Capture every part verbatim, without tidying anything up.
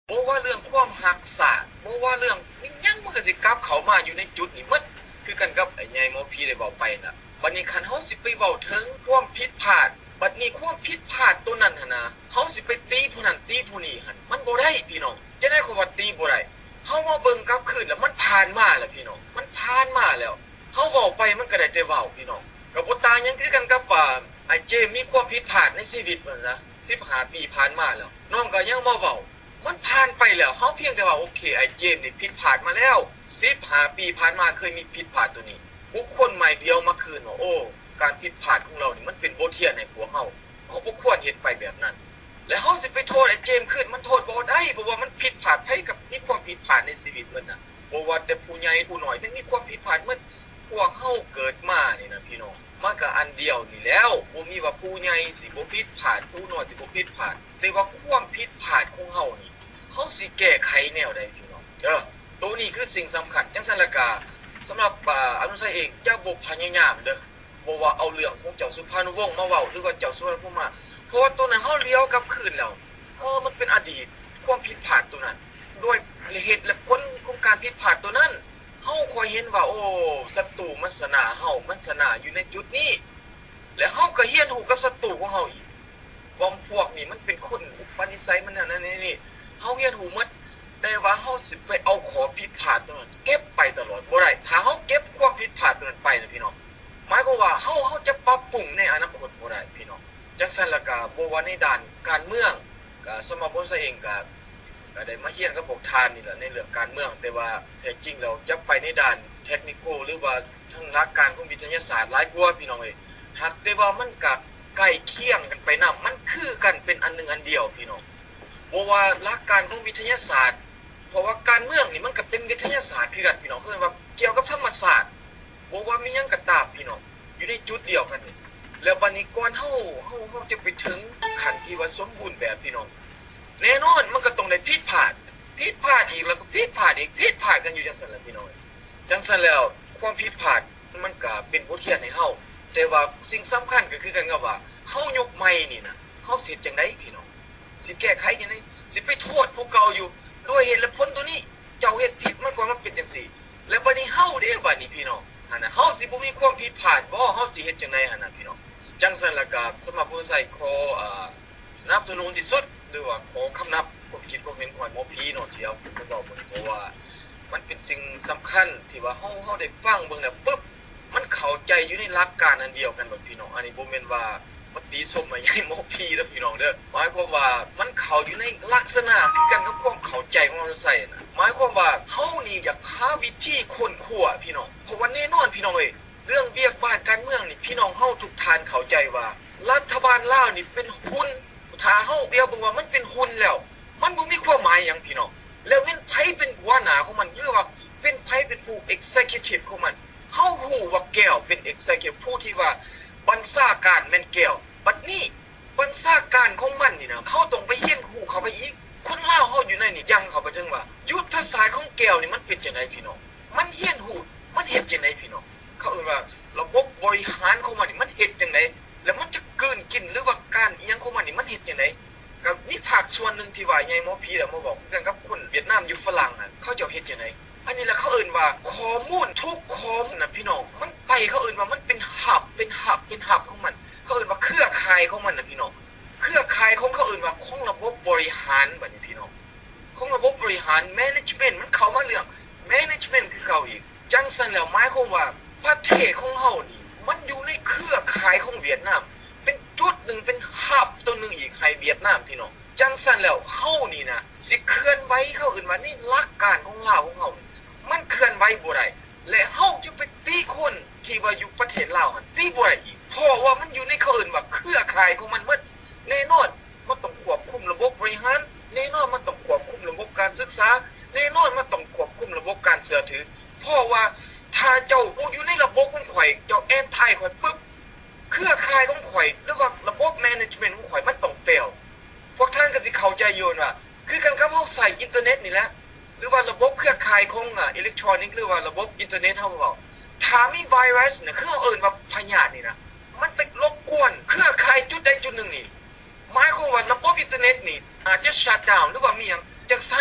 บ่ว่าเรื่องความรักษาบ่ว่าเรื่องอิหยังมันก็สิกลับเข้ามาอยู่ในจุดนี้หมดคือกันกับไอ้ใหญ่หมอผีได้เว้าไปน่ะบัดนี้คันเฮาสิไปเว้าถึงความผิดพลาดบัดนี้ความผิดพลาดตัวนั้นหั่นน่ะเฮาสิไปตีผู้นั้นตีผู้นี้หั่นมันบ่ได้พี่น้องจะได้คนว่าตีบ่ได้เฮามาเบิ่งกลับคืนแล้วมันผ่านมาแล้วพี่น้องมันผ่านมาแล้วเฮาเว้าไปมันก็ได้แต่เว้าพี่น้องก็บ่ต่างหยังคือกันกับว่าไอ้เจมมีความผิดพลาดในชีวิตมันซะสิบห้าปีผ่านมาแล้วน้องก็ยังมาเว้ามันผ่านไปแล้วเฮาเพียงแต่ว่าโอเคไอ้เจมนี่ผิดพลาดมาแล้วสิบห้าปีผ่านมาเคยมีผิดพลาดตัวนี้บุคคลใหม่เดียวมาคืนว่าโอ้การผิดพลาดของเรานี่มันเป็นบทเรียนให้พวกเฮาเฮาบ่ควรเฮ็ดไปแบบนั้นแล้วเฮาสิไปโทษไอ้เจมขึ้นมันโทษบ่ได้เพราะว่ามันผิดพลาดไผกับมีความผิดพลาดในชีวิตมันน่ะบ่ว่าแต่ผู้ใหญ่ผู้น้อยมันมีความผิดพลาดหมดพวกเฮาเกิดมานี่นะพี่น้องมันก็อันเดียวนี่แล้วบ่มีว่าผู้ใหญ่สิบ่ผิดพลาดผู้น้อยสิบ่ผิดพลาดแต่ว่าความผิดพลาดของเฮานี่เฮาสิแก้ไขแนวใดพี่น้องเด้อตัวนี้คือสิ่งสำคัญจังซั่นล่ะก็สำหรับอ่าอนุสัยเองจะบ่พยายามเด้อบ่ว่าเอาเรื่องของเจ้าสุภานุวงศ์มาเว้าหรือว่าเจ้าสุวรรณภูมิมาเพราะว่าตัวนั้นเฮาเลี้ยวกลับคืนแล้วเออมันเป็นอดีตความผิดพลาดตัวนั้นด้วยเหตุและผลของการผิดพลาดตัวนั้นเฮาค่อยเห็นว่าโอ้ศัตรูมันสนาเฮามันสนาอยู่ในจุดนี้แล้วเฮาก็เรียนรู้กับศัตรูของเฮาอีกว่าพวกนี้มันเป็นคนอุปนิสัยมันนั่นนั่นนี่เฮาเรียนรู้หมดแต่ว่าเฮาสิไปเอาขอผิดพลาดตัวนั้นเก็บไปตลอดบ่ได้ถ้าเฮาเก็บความผิดพลาดตัวนั้นไปนะพี่น้องหมายความว่าเฮาเฮาจะปรับปรุงในอนาคตบ่ได้พี่น้องจังซั่นล่ะก็บ่ว่าในด้านการเมืองก็สมบูรณ์ซะเองก็ก็ได้มาเรียนกับพวกทานนี่แหละในเรื่องการเมืองแต่ว่าแท้จริงแล้วจะไปในด้านเทคนิคหรือว่าทางหลักการของวิทยาศาสตร์หลายกว่าพี่น้องเอ้ยหากแต่ว่ามันก็ใกล้เคียงกันไปนำมันคือกันเป็นอันนึงอันเดียวพี่น้องบ่ว่าหลักการของวิทยาศาสตร์เพราะว่าการเมืองนี่มันก็เป็นวิทยาศาสตร์คือกันพี่น้องคือว่าเกี่ยวกับธรรมศาสตร์บ่ว่ามีหยังก็ตามพี่น้องอยู่ในจุดเดียวกันแล้วบัดนี้ก่อนเฮาเฮาเฮาจะไปถึงขั้นที่ว่าสมบูรณ์แบบพี่น้องแน่นอนมันก็ต้องได้ผิดพลาดผิดพลาดอีกแล้วก็ผิดพลาดอีกผิดพลาดกันอยู่จังซั่นล่ะพี่น้องจังซั่นแล้วความผิดพลาดมันก็เป็นบทเรียนให้เฮาแต่ว่าสิ่งสำคัญก็คือกันกับว่าเฮายกใหม่นี่น่ะเฮาสิเฮ็ดจังได๋พี่น้องสิแก้ไขจังได๋สิไปโทษผู้เก่าอยู่ด้วยเหตุและผลตัวนี้เจ้าเฮ็ดผิดมันก็มันเป็นจังซี่แล้วบัดนี้เฮาเด้บัดนี้พี่น้องหั่นน่ะเฮาสิบ่มีความผิดพลาดบ่เฮาสิเฮ็ดจังได๋หั่นน่ะพี่น้องจังซั่นล่ะก็สำหรับผู้ใช้ขอเอ่อสนับสนุนที่สุดหรือว่าขอคำนับความคิดความเห็นของหมอผีเนาะที่เอาผมเว้ามื้อนี้เพราะว่ามันเป็นสิ่งสำคัญที่ว่าเฮาเฮาได้ฟังเบิ่งแล้วปึ๊บมันเข้าใจอยู่ในหลักการอันเดียวกันบ่พี่น้องอันนี้บ่แม่นว่าปฏิสมมาใหญ่หมอผีเด้อพี่น้องเด้อหมายความว่ามันเข้าอยู่ในลักษณะคือกันกับความเข้าใจของเราใส่น่ะหมายความว่าเฮานี่อยากหาวิธีค้นคว้าพี่น้องเพราะว่าแน่นอนพี่น้องเอ้ยเรื่องเวียกบ้านการเมืองนี่พี่น้องเฮาทุกท่านเข้าใจว่ารัฐบาลลาวนี่เป็นหุ้นถ้าเฮาเดียวบอกว่ามันเป็นหุ้นแล้วมันบ่มีความหมายหยังพี่น้องแล้วมันไผเป็นหัวหน้าของมันหรือว่าเป็นไผเป็นผู้ executive ของมันเฮาฮู้ว่าแก้วเป็น executive ผู้ที่ว่าบัญชาการแม่นแก้วบัดนี้บัญชาการของมันนี่นะเฮาต้องไปเรียนรู้เข้าไปอีกคนลาวเฮาอยู่ในนี่ยังเข้าไปถึงว่ายุทธศาสตร์ของแก้วนี่มันเป็นจังได๋พี่น้องมันเรียนรู้มันเฮ็ดจังได๋พี่น้องเขาเอิ้นว่าระบบบริหารของมันนี่มันเฮ็ดจังได๋แล้วมันจะกลืนกินหรือว่าการอีหยังของมันนี่มันเฮ็ดจังได๋ก็มีภาคส่วนนึงที่ว่าใหญ่หมอผีแล้วมาบอกกันกับคนเวียดนามอยู่ฝรั่งน่ะเขาจะเฮ็ดจังได๋อันนี้แหละเขาเอิ้นว่าข้อมูลทุกข้อมูลน่ะพี่น้องมันไปเขาเอิ้นว่ามันเป็นหับเป็นหับเป็นหับของมันเขาเอิ้นว่าเครือข่ายของมันน่ะพี่น้องเครือข่ายของเขาเอิ้นว่าของระบบบริหารบัดนี้พี่น้องของระบบบริหาร management มันเข้ามาเรื่อง management คือเก่าอีกจังซั่นแล้วหมายความว่าประเทศของเฮานี่มันอยู่ในเครือข่ายของเวียดนามเป็นจุดนึงเป็นหับตัวนึงอีกให้เวียดนามพี่น้องจังซั่นแล้วเฮานี่นะสิเคลื่อนไหวเขาเอิ้นว่านี่หลักการของลาวของเฮามันเคลื่อนไหวบ่ได้และเฮาจะไปตีคนที่ว่าอยู่ประเทศลาวหั่นตีบ่ได้อีกเพราะว่ามันอยู่ในเขาเอิ้นว่าเครือข่ายของมันหมดแน่นอนมันต้องควบคุมระบบบริหารแน่นอนมันต้องควบคุมระบบการศึกษาแน่นอนมันต้องควบคุมระบบการเชื่อถือเพราะว่าถ้าเจ้าอยู่ในระบบของข่อยเจ้าแอนไทข่อยปึ๊บเครือข่ายของข่อยหรือว่าระบบแมเนจเมนต์ของข่อยมันต้องเฟลพวกท่านก็สิเข้าใจอยู่ว่าคือกันกับเฮาใช้อินเทอร์เน็ตนี่แหละหรือว่าระบบเครือข่ายของอ่ะอิเล็กทรอนิกส์หรือว่าระบบอินเทอร์เน็ตเฮาเว้าถ้ามีไวรัสน่ะคือเฮาเอิ้นว่าพยาธินี่นะมันไปรบกวนเครือข่ายจุดใดจุดหนึ่งนี่หมายความว่าระบบอินเทอร์เน็ตนี่อาจจะชัตดาวน์หรือว่ามีหยังจังซั่น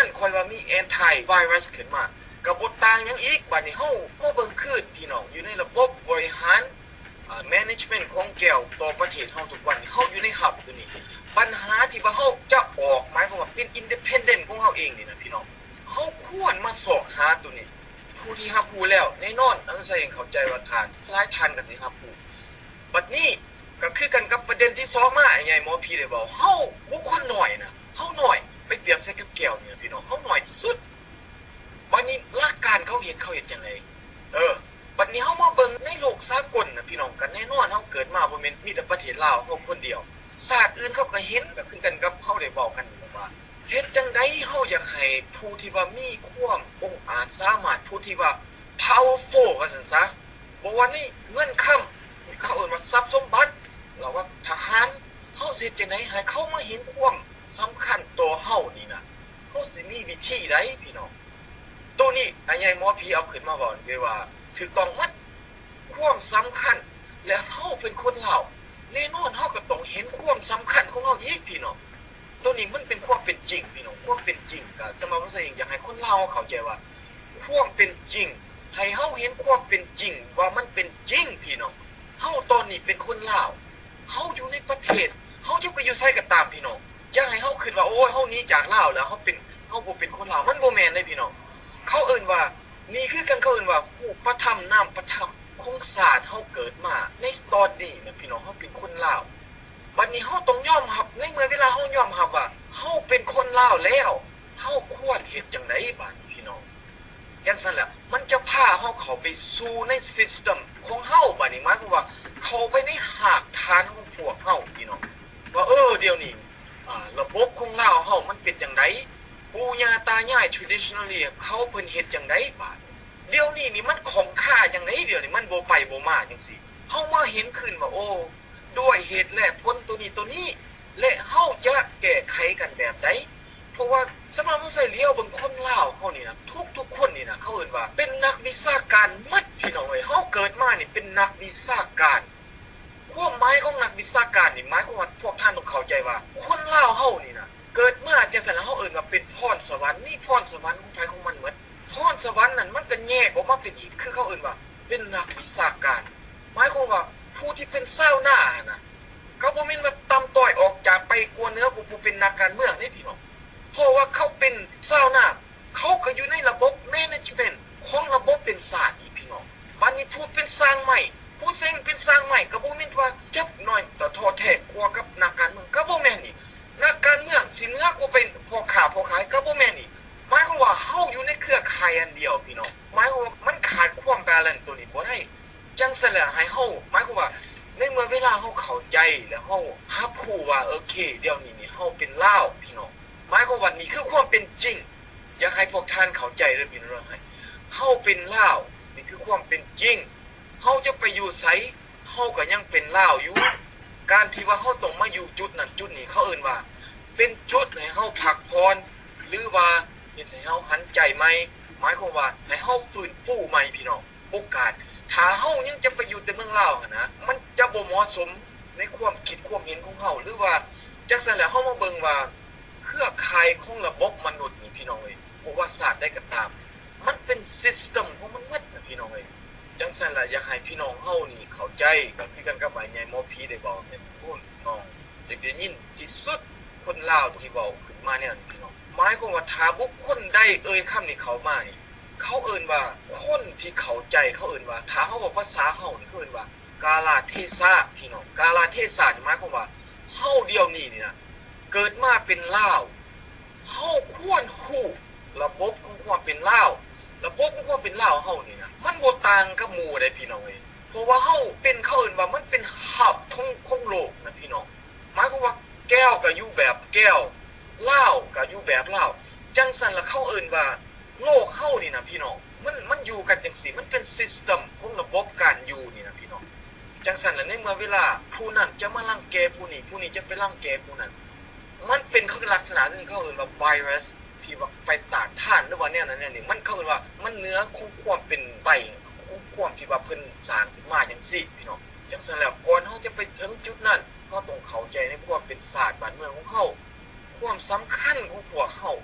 มีแอนตี้ไวรัสขึ้นมาก็บ่ต่างหยังอีกบัดนี้เฮาบ่เบิ่งคือพี่น้องอยู่ในระบบบริหารอ่า management ของแก้วต่อประเทศเฮาทุกวันนี้เฮาอยู่ในหับตัวนี้ปัญหาที่ว่าเฮาจะออกหมายความว่าเป็น independent ของเฮาเองนี่นะพี่น้องเฮาควรมาสอกหาตัวนี้ผู้ที่รับรู้แล้วแน่นอนอันนั้นเองเข้าใจว่าทานหลายท่านก็สิรับรู้บัดนี้ก็คือกันกับประเด็นที่สองมาไอ้ใหญ่หมอพีได้บอกเฮาบ่คนน้อยนะเฮาน้อยไปเปรียบใส่กับแก้วนี่พี่น้องเฮาน้อยที่สุดบัดนี้หลักการเขาเฮ็ดเขาเฮ็ดจังได๋เออบัดนี้เฮามาเบิ่งในโลกสากลน่ะพี่น้องกันแน่นอนเฮาเกิดมาบ่แม่นมีแต่ประเทศลาวเฮาคนเดียวชาติอื่นเขาก็เห็นก็คือกันกับเฮาได้เว้ากันว่าเฮ็ดจังได๋เฮาอยากให้ผู้ที่ว่ามีความองอาจสามารถผู้ที่ว่า powerful ว่าซั่นซะบ่ว่านี่เงินค้ำเขาเอิ้นว่าทรัพย์สมบัติเราว่าทหารเฮาสิจังได๋ให้เขามาเห็นความสำคัญต่อเฮานี่นะเฮาสิมีวิธีใดพี่น้องตัวนี้อันใหญ่หมอผีเอาขึ้นมาบอกเลยว่าถูกต้องมัดความสำคัญและเฮาเป็นคนลาวแน่นอนเฮาก็ต้องเห็นความสำคัญของเฮาอีกพี่น้องตัวนี้มันเป็นความเป็นจริงพี่น้องความเป็นจริงก็สมาคมเองอยากให้คนลาวเข้าใจว่าความเป็นจริงให้เฮาเห็นความเป็นจริงว่ามันเป็นจริงพี่น้องเฮาตอนนี้เป็นคนลาวเฮาอยู่ในประเทศเฮาจะไปอยู่ไสก็ตามพี่น้องอย่าให้เฮาคิดว่าโอ้ยเฮาหนีจากลาวแล้วเฮาเป็นเฮาบ่เป็นคนลาวมันบ่แม่นเด้พี่น้องเขาเอิ้นว่านี่คือกันเขาเอิ้นว่าผู้ประทับน้ำประทับของศาสตร์เฮาเกิดมาในตอนนี้นะพี่น้องเฮาเป็นคนลาวบัดนี้เฮาต้องยอมรับในเมื่อเวลาเฮายอมรับว่าเฮาเป็นคนลาวแล้วเฮาควรเฮ็ดจังได๋บัดพี่น้องจังซั่นแหละมันจะพาเฮาเข้าไปสู่ใน system ของเฮาบัดนี้หมายความว่าเข้าไปในหากฐานของพวกเฮาพี่น้องว่าเออเดี๋ยวนี้อ่าระบบของลาวเฮามันเป็นจังได๋ปู่ย่าตายาย traditionally เขาเพิ่นเฮ็ดจังได๋บาดเดี๋ยวนี้นี่มันของค่าจังได๋เดี๋ยวนี้มันบ่ไปบ่มาจังซี่เฮามาเห็นขึ้นว่าโอ้ด้วยเหตุและผลตัวนี้ตัวนี้และเฮาจะแก้ไขกันแบบใดเพราะว่าสมาคมไสเลียวเบิ่งคนลาวเฮานี่นะทุกๆคนนี่นะเขาเอิ้นว่าเป็นนักวิชาการหมดพี่น้องเอ้ยเฮาเกิดมานี่เป็นนักวิชาการความหมายของนักวิชาการนี่หมายความว่าพวกท่านต้องเข้าใจว่าคนลาวเฮานี่นะเกิดมาจังซั่นแล้วเฮาเอิ้นว่าเป็นพรสวรรค์นี่พรสวรรค์ของไผของมันหมดพรสวรรค์นั่นมันก็แยกออกมาเป็นอีกคือเขาเอิ้นว่าเป็นนักวิชาการหมายความว่าผู้ที่เป็นชาวนาน่ะเขาบ่แม่นว่าตําต้อยออกจากไปกวนเนื้อผู้เป็นนักการเมืองนี่พี่น้องเพราะว่าเขาเป็นชาวนาเขาก็อยู่ในระบบ management ของระบบเป็นศาสตร์อีกพี่น้องบัดนี้ผู้เป็นสร้างใหม่ผู้เซ็งเป็นสร้างใหม่ก็บ่แม่นว่าจับน้อยต่อทอแท้กว่ากับนักการเมืองก็บ่แม่นอีกนักการเมืองสิเหนือกว่าเป็นพ่อค้าพ่อขายก็บ่แม่นอีกหมายความว่าเฮาอยู่ในเครือข่ายอันเดียวพี่น้องหมายความว่ามันขาดความบาลานซ์ตัวนี้บ่ได้จังซั่นแหละให้เฮาหมายความว่าในเมื่อเวลาเฮาเข้าใจแล้วเฮารับรู้ว่าโอเคเดี๋ยวนี้นี่เฮาเป็นลาวพี่น้องหมายความว่านี่คือความเป็นจริงอยากให้พวกท่านเข้าใจเด้อพี่น้องให้เฮาเป็นลาวนี่คือความเป็นจริงเฮาจะไปอยู่ไสเฮาก็ยังเป็นลาวอยู่การที่ว่าเฮาต้องมาอยู่จุดนั้นจุดนี้เขาเอิ้นว่าเป็นจุดให้เฮาพักผ่อนหรือว่าเฮ็ดให้เฮาหันใจใหม่หมายความว่าให้เฮาฟื้นฟูใหม่พี่น้องโอกาสถ้าเฮายังจะไปอยู่แต่เมืองลาวหั่นนะมันจะบ่เหมาะสมในความคิดความเห็นของเฮาหรือว่าจังซั่นแล้วเฮามาเบิ่งว่าเครือข่ายของระบบมนุษย์นี่พี่น้องเอ้ยบ่ว่าศาสตร์ใดก็ตามมันเป็น system ของมันหมดนะพี่น้องเอ้ยจังซั่นล่ะอยากให้พี่น้องเฮานี่เข้าใจกับพี่กันกับไอ้ใหญ่หมอผีได้บอกเนี่ยพูดน้องจะได้ยินที่สุดคนลาวที่เว้าขึ้นมาเนี่ยพี่น้องหมายความว่าถ้าบุคคลใดเอ่ยคำนี้เข้ามานี่เขาเอิ้นว่าคนที่เข้าใจเขาเอิ้นว่าถ้าเฮาบอกภาษาเฮานี่เขาเอิ้นว่ากาลเทศะพี่น้องกาลเทศะหมายความว่าเฮาเดียวนี้นี่นะเกิดมาเป็นลาวเฮาควรฮู้ระบบของความเป็นลาวระบบของความเป็นลาวเฮานี่นะมันบ่ต่างกับหมู่ใดพี่น้องเอ้ยเพราะว่าเฮาเป็นเขาเอิ้นว่ามันเป็นหับของของโลกนะพี่น้องหมายความว่าแก้วก็อยู่แบบแก้วลาวก็อยู่แบบลาวจังซั่นล่ะเขาเอิ้นว่าโลกเฮานี่นะพี่น้องมันมันอยู่กันจังซี่มันเป็น system ของระบบการอยู่นี่นะพี่น้องจังซั่นล่ะในเมื่อเวลาผู้นั้นจะมารังแกผู้นี้ผู้นี้จะไปรังแกผู้นั้นมันเป็นคือลักษณะที่เขาเอิ้นว่าไวรัสที่ว่าไปต้านทานหรือว่าแนวนั้นแนวนี้มันเขาเอิ้นว่ามันเหนือของความเป็นไปของความที่ว่าเพิ่นสร้างขึ้นมาจังซี่พี่น้องจังซั่นแล้วก่อนเฮาจะไปถึงจุดนั้นเฮาต้องเข้าใจในความเป็นศาสตร์บ้านเมืองของเฮาความสำคัญของพวกเฮาเฮ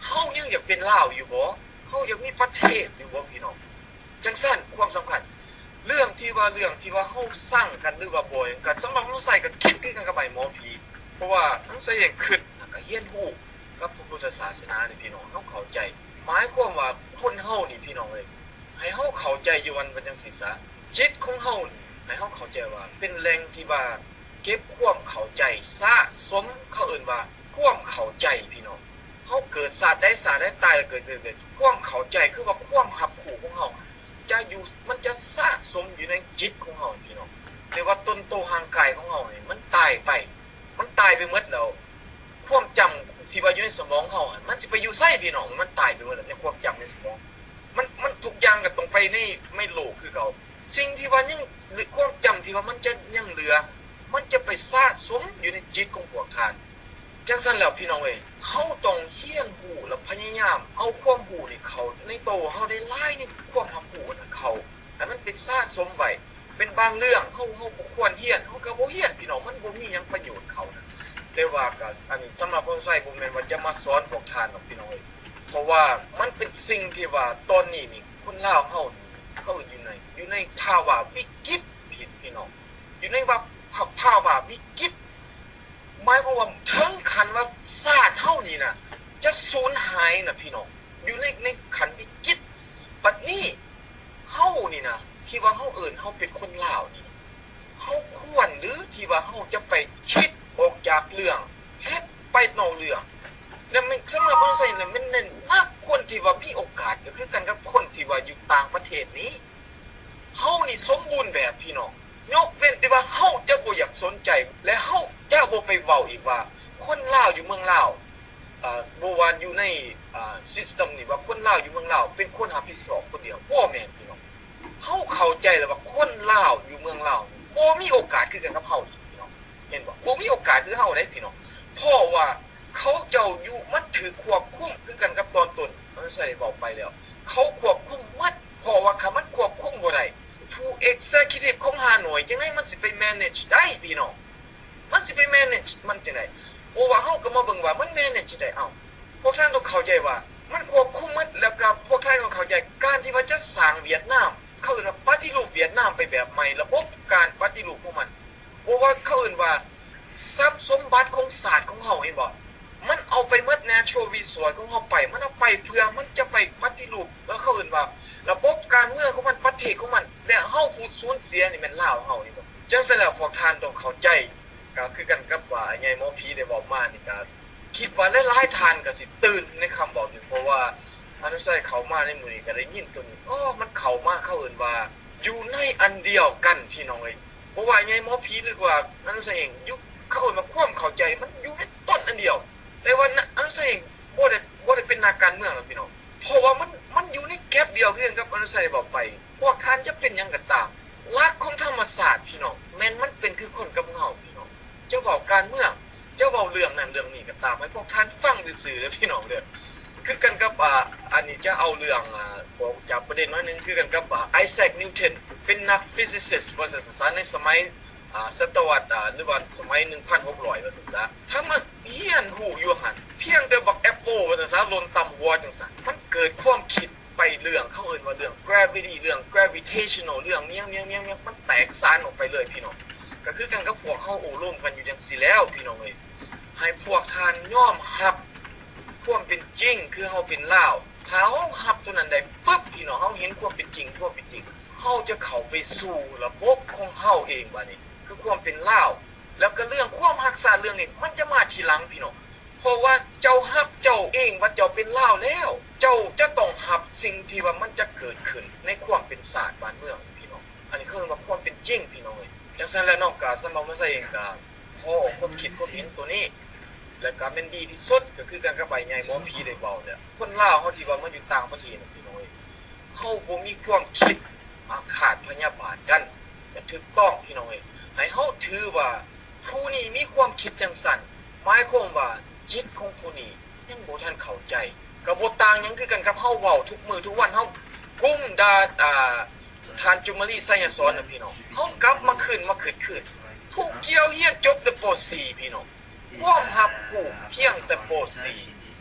เฮายังอยากเป็นลาวอยู่บ่เฮาอยากมีประเทศอยู่บ่พี่น้องจังซั่นความสำคัญเรื่องที่ว่าเรื่องที่ว่าเฮาสร้างกันหรือว่าบ่กันสำหรับเราใส่ก็คิดคือกันกับไอ้หมอผีเพราะว่าทั้งใส่เองคิดก็เฮียนฮู้กับพระพุทธศาสนานี่พี่น้องเฮาเข้าใจหมายความว่าคนเฮานี่พี่น้องเอ้ยให้เฮาเข้าใจอยู่วันว่าจังซี่ซะจิตของเฮาให้เฮาเข้าใจว่าเป็นแหล่งที่ว่าเก็บความเข้าใจสะสมเขาเอิ้นว่าความเข้าใจพี่น้องเฮาเกิดศาสตร์ได้ศาสตร์ได้ตายเกิดเกิดความเข้าใจคือว่าความหับขู่ของเฮาจะอยู่มันจะสะสมอยู่ในจิตของเฮาพี่น้องแต่ว่าต้นโตห่างกายของเฮานี่มันตายไปมันตายไปหมดแล้วความจำที่ว่าอยู่ในสมองเฮามันสิไปอยู่ไสพี่น้องมันตายไปหมดแล้วในความจำในสมองมันมันทุกอย่างก็ต้องไปในไม่โลกคือเก่าสิ่งที่ว่ายังความจำที่ว่ามันจะยังเหลือมันจะไปสะสมอยู่ในจิตของพวกท่านจังซั่นแล้วพี่น้องเอ้ยเฮาต้องเฮียนฮู้และพยายามเอาความรู้นี่เข้าในโตเฮาได้หลายในความรู้น่ะเข้าให้มันเป็นสะสมไว้เป็นบางเรื่องเฮาเฮาบ่ควรเฮียนเฮาก็บ่เฮียนพี่น้องมันบ่มีหยังประโยชน์เขานะแต่ว่าก็อันนี้สำหรับผมใช้บ่แม่นว่าจะมาสอนพวกท่านหรอกพี่น้องเอ้ยเพราะว่ามันเป็นสิ่งที่ว่าตอนนี้นี่คนลาวเฮาเขาอยู่ในอยู่ในภาวะวิกฤตพี่น้องอยู่ในว่าภาวะวิกฤตหมายความว่าถึงขั้นว่าชาติเฮานี่น่ะจะสูญหายน่ะพี่น้องอยู่ในในขั้นวิกฤตบัดนี้เฮานี่น่ะที่ว่าเฮาเอิ้นเฮาเป็นคนลาวนี่เฮาควรหรือที่ว่าเฮาจะไปคิดออกจากเรื่องเฮ็ดไปนอกเรื่องแล้วมันสำหรับคนไทยน่ะมันเน้นนักคนที่ว่ามีโอกาสก็คือกันกับคนที่ว่าอยู่ต่างประเทศนี้เฮานี่สมบูรณ์แบบพี่น้องยกเว้นแต่ว่าเฮาจะบ่อยากสนใจและเฮาจะบ่ไปเว้าอีกว่าคนลาวอยู่เมืองลาวเอ่อบ่ว่าอยู่ในอ่า system นี่ว่าคนลาวอยู่เมืองลาวเป็นคนรับผิดชอบคนเดียวบ่แม่นพี่น้องเฮาเข้าใจแล้วว่าคนลาวอยู่เมืองลาวบ่มีโอกาสคือกันกับเฮาอีกพี่น้องเห็นบ่บ่มีโอกาสคือเฮาได้พี่น้องเพราะว่าเขาเจ้าอยู่มันถือควบคุมคือกันกับตอนต้นเออใช่บอกไปแล้วเขาควบคุมมัดเพราะว่าคำมันควบคุมบ่ได้ผู้ executive ของฮานอยจังได๋มันสิไป manage ได้พี่น้องมันสิไป manage มันจังได๋โอ้ว่าเฮาก็มาเบิ่งว่ามัน manage ได้เอ้าพวกท่านต้องเข้าใจว่ามันควบคุมมัดแล้วก็พวกท่านต้องเข้าใจการที่ว่าจะสร้างเวียดนามเขาเอิ้นว่าปฏิรูปเวียดนามไปแบบใหม่ระบบการปฏิรูปของมันเพราะว่าเขาเอิ้นว่าทรัพย์สมบัติของศาสตร์ของเฮาเห็นบ่มันเอาไปหมด natural resource ของเฮาไปมันเอาไปเพื่อมันจะไปปฏิรูปแล้วเขาเอิ้นว่าระบบการเมืองของมันประเทศของมันแต่เฮาผู้สูญเสียนี่แม่นลาวเฮานี่บ่จังซั่นแล้วพวกท่านต้องเข้าใจก็คือกันกับว่าใหญ่หมอผีได้บอกมานี่ก็คิดว่าหลายๆท่านก็สิตื่นในคำบอกนี้เพราะว่าอันนั้นใส่เข้ามาในมื้อนี้ก็ได้ยินตัวนี้อ้อมันเข้ามาเขาเอิ้นว่าอยู่ในอันเดียวกันพี่น้องเอ้ยเพราะว่าใหญ่หมอผีหรือว่าอันนั้นใส่เองอยู่เขาเอิ้นว่าความเข้าใจมันอยู่ในต้นอันเดียวแต่ว่าอันนั้นใส่เองบ่ได้บ่ได้เป็นนักการเมืองหรอกพี่น้องเพราะว่ามันมันอยู่ในแก๊ปเดียวกันกับอันนั้นใส่บอกไปพวกท่านจะเป็นหยังก็ตามหลักของธรรมศาสตร์พี่น้องแม่นมันเป็นคือคนกับเฮาพี่น้องเจ้าเว้าการเมืองเจ้าเว้าเรื่องนั้นเรื่องนี้ก็ตามให้พวกท่านฟังซื่อๆเด้อพี่น้องเด้อคือกันกับอ่าอันนี้จะเอาเรื่องอ่าบอกจากประเด็นน้อยนึงคือกันกับอ่าไอแซคนิวตันเป็นนักฟิสิสิสต์ว่าจะสอนในสมัยอ่าศตวรรษอ่าหรือว่าสมัยหนึ่งพันหกร้อยว่าซั่นซะถ้ามันเฮียนฮู้อยู่หั่นเพียงแต่บักแอปเปิลว่าซั่นซะหล่นต่ำหัวจังซั่นมันเกิดความคิดไปเรื่องเขาเอิ้นว่าเรื่อง gravity เรื่อง gravitational เรื่องเมียงๆๆมันแตกสานออกไปเลยพี่น้องก็คือกันกับพวกเฮาโอ้ร่วมกันอยู่จังซี่แล้วพี่น้องเอ้ยให้พวกท่านยอมรับความเป็นจริงคือเฮาเป็นลาวถ้าเฮารับตัวนั้นได้ปึ๊บพี่น้องเฮาเห็นความเป็นจริงความเป็นจริงเฮาจะเข้าไปสู่ระบบของเฮาเองบัดนี้คือความเป็นลาวแล้วก็เรื่องความรักษาเรื่องนี้มันจะมาทีหลังพี่น้องเพราะว่าเจ้ารับเจ้าเองว่าเจ้าเป็นลาวแล้วเจ้าจะต้องรับสิ่งที่ว่ามันจะเกิดขึ้นในความเป็นศาสตร์บ้านเมืองพี่น้องอันนี้คือว่าความเป็นจริงพี่น้องเอ้ยจังซั่นแล้วนอกจากสมองมันใส่เองก็พอความคิดความเห็นตัวนี้แล้วก็เป็นดีที่สุดก็คือการกับใบใหญ่หมอผีได้เว้าเนี่ยคนลาวเฮาที่ว่ามันอยู่ต่างประเทศพี่น้องเอ้ยเฮาบ่มีความคิดอาฆาตพยาบาทกันแต่ถูกต้องพี่น้องเอ้ยให้เฮาถือว่าผู้นี้มีความคิดจังซั่นหมายความว่าจิตของผู้นี้ยังบ่ทันเข้าใจก็บ่ต่างหยังคือกันกับเฮาเว้าทุกมื้อทุกวันเฮากุ้มด่าอ่าทานจุมรีไสยสอนน่ะพี่น้องเฮากลับมาคืนมาคืนๆผู้เกี่ยวเฮียนจบแต่ป.สี่ พี่น้องความรับผู้เพียงแต่ป.สี่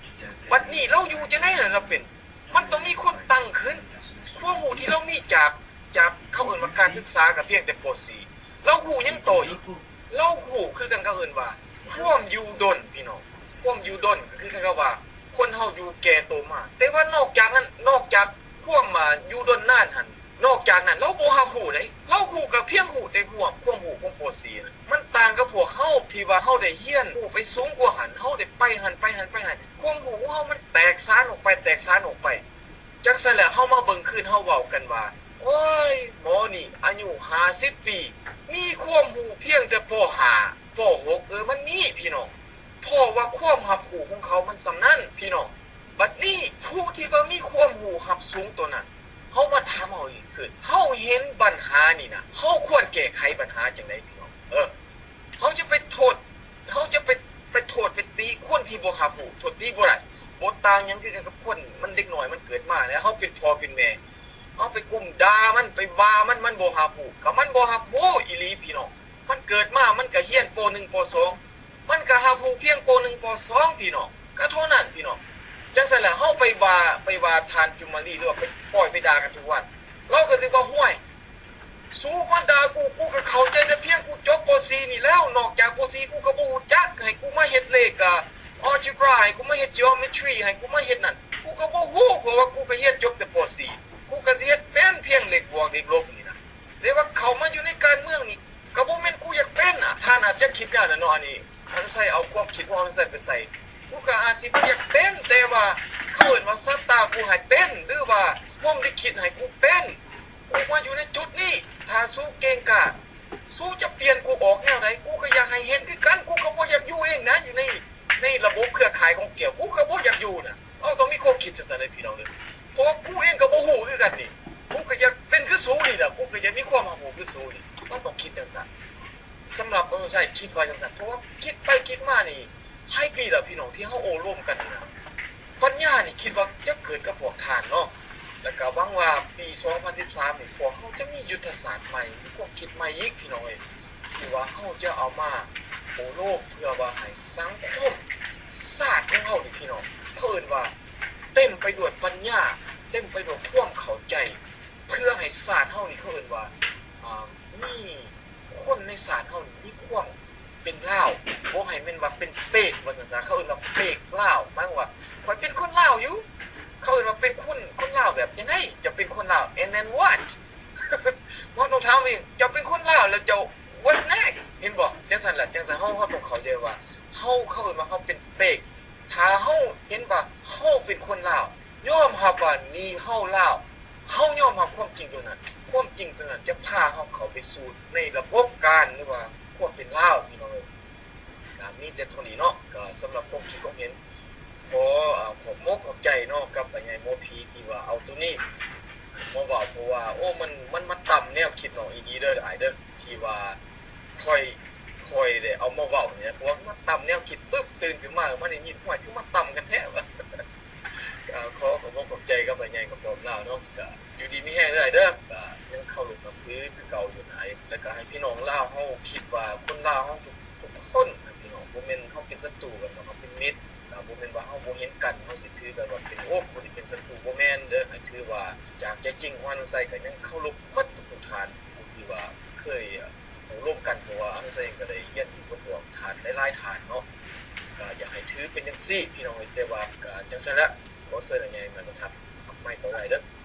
บัดนี้เราอยู่จะได้ล่ะเราเป็นมันต้องมีคนตั้งขึ้นความรู้ที่เรามีจากจากเขาเอิ้นว่าการศึกษากับเพียงแต่ป .สี่ เราฮู้ยังโตอีกเราฮู้คือกันเขาเอิ้นว่าความอยู่ดนพี่น้องความอยู่ดนก็คือกันว่าคนเฮาอยู่แก่โตมาแต่ว่านอกจากนั้นนอกจากความมาอยู่ดนนานหั่นนอกจากนั้นเราบ่รับรู้ได้เราฮู้กับเพียงฮู้แต่พวกความรู้ของป .สี่ น่ะมันต่างกับพวกเฮาที่ว่าเฮาได้เรียนรู้ไปสูงกว่าหันเฮาได้ไปหันไปหันไปหันความรู้ของเฮามันแตกสานออกไปแตกสานออกไปจังซั่นแหละเฮามาเบิ่งคืนเฮาเว้ากันว่าโอ้ยหมอนี่อายุห้าสิบปีมีความรู้เพียงแต่ป .ห้า ป .หก เออมันมีพี่น้องเพราะว่าความรับรู้ของเขามันสำนั้นพี่น้องบัดนี้ผู้ที่บ่มีความรู้รับสูงตัวนั้นเฮามาถามเฮาอีกคือเฮาเห็นปัญหานี่นะเฮาควรแก้ไขปัญหาจังได๋พี่น้องเออเฮาจะไปโทษเฮาจะไปไปโทษไปตีคนที่บ่รับรู้โทษตีบ่ได้บ่ต่างหยังคือกันกับคนมันเด็กน้อยมันเกิดมาแล้วเฮาเป็นพ่อเป็นแม่เฮาไปกุมด่ามันไปว่ามันมันบ่รับรู้ก็มันบ่รับรู้อีหลีพี่น้องมันเกิดมามันก็เรียนป .หนึ่ง ป .สอง มันก็รับรู้เพียงป .หนึ่ง ป .สอง พี่น้องก็เท่านั้นพี่น้องจังซั่นแหละเฮาไปว่าไปว่าทานจุมารีหรือว่าไปปล่อยไปด่ากันทุกวันเราก็สิว่าห้วยสู้มาด่ากูกูก็เข้าใจแต่เพียงกูจบป .สี่ นี่แล้วนอกจากป .สี่ กูก็บ่รู้จักให้กูมาเฮ็ดเลขอ่ะอัลจีบราให้กูมาเฮ็ด geometry ให้กูมาเฮ็ดนั่นกูก็บ่ฮู้เพราะว่ากูก็เฮ็ดจบแต่ป .สี่ กูก็สิเฮ็ดเป็นเพียงเลขบวกเลขลบนี่นะแต่ว่าเข้ามาอยู่ในการเมืองนี่ก็บ่แม่นกูอยากเป็นอ่ะท่านอาจจะคิดกันน่ะเนาะอันนี้อันใส่เอาความคิดของอันใส่ไปใส่กูก็อาจสิบ่อยากเป็นแต่ว่าเขาเอิ้นว่าสัตตากูให้เป็นหรือว่าผมได้คิดให้กูเป็นกูมาอยู่ในจุดนี้ถ้าสู้เก่งกะสู้จะเปลี่ยนกูออกแนวไหนกูก็อยากให้เห็นคือกันกูก็บ่อยากอยู่เองนะอยู่ในในระบบเครือข่ายของเกี่ยวกูก็บ่อยากอยู่น่ะเอาต้องมีความคิดจังซั่นเลยพี่น้องเด้อเพราะกูเองก็บ่ฮู้คือกันนี่กูก็อยากเป็นคือสู้นี่ล่ะกูก็อยากมีความรู้คือสู้นี่มันต้องคิดจังซั่นสำหรับเออใช่คิดว่าจังซั่นเพราะว่าคิดไปคิดมานี่ใช่ปีแล้วพี่น้องที่เฮาโอ้ร่วมกันนี่นะปัญญานี่คิดว่าจะเกิดกับพวกทานเนาะแล้วก็หวังว่าปีสองพันสิบสามนี่พวกเฮาจะมียุทธศาสตร์ใหม่มีความคิดใหม่อีกพี่น้องเอ้ยที่ว่าเฮาจะเอามาโอ้โลกเพื่อว่าให้สังคมศาสตร์ของเฮานี่พี่น้องเพิ่นว่าเต็มไปด้วยปัญญาเต็มไปด้วยความเข้าใจเพื่อให้ศาสตร์เฮานี่เขาเอิ้นว่าอ่ามีคนในศาสตร์เฮานี่มีความเป็นลาวบ่ให้แม่นว่าเป็นเปกว่าซั่นซะเขาเอิ้นว่าเปกลาวหมายว่าข่อยเป็นคนลาวอยู่เขาเอิ้นว่าเป็นคนคนลาวแบบจังได๋จะเป็นคนลาว and then what เพราะหนูถามเองจะเป็นคนลาวแล้วจะ what next เห็นบ่จังซั่นล่ะจังซั่นเฮาเฮาต้องเข้าใจว่าเฮาเขาเอิ้นว่าเฮาเป็นเปกถ้าเฮาเห็นว่าเฮาเป็นคนลาวยอมรับว่านี่เฮาลาวเฮายอมรับความจริงตรงนั้นความจริงตรงนั้นจะพาเฮาเข้าไปสู่ในระบบการหรือว่าความเป็นลาวพี่น้องก็มีแต่เท่านี้เนาะก็สำหรับความคิดของเห็นขอขอบมกขอบใจเนาะกับปัญญาโมพีที่ว่าเอาตัวนี้มาเว้าเพราะว่าโอ้มันมันมาต่ำแนวคิดน้องอีดีเด้ออ้ายเด้อที่ว่าค่อยค่อยได้เอามาเว้าเนี่ยเพราะว่ามันต่ำแนวคิดปึ๊บตื่นขึ้นมามันได้ยินห้วยคือมาต่ำกันแท้ว่าก็ขอขอบมกขอบใจกับปัญญากับผมลาวเนาะก็อยู่ดีมีแฮงเด้ออ้ายเด้อก็ยังเข้าหลุมกับพื้นคือเก่าอยู่ไหนแล้วก็ให้พี่น้องลาวเฮาคิดว่าคนลาวเฮาทุกคนพี่น้องบ่แม่นเฮาเป็นศัตรูกันเฮาเป็นมิตรบ่แม่นว่าเฮาบ่เห็นกันเฮาสิถือกันว่าเป็นโอ้คนที่เป็นศัตรูบ่แม่นเด้อให้ถือว่าจากใจจริงของอนุสัยก็ยังเคารพหมดทุกฐานผู้ที่ว่าเคยร่วมกันเพราะว่าอนุสัยก็ได้เรียนรู้กับพวกฐานหลายๆฐานเนาะก็อยากให้ถือเป็นจังซี่พี่น้องแต่ว่าก็จังซั่นละขอเชิญอย่างใหญ่มาประทับไม่ต่อไรเด้อ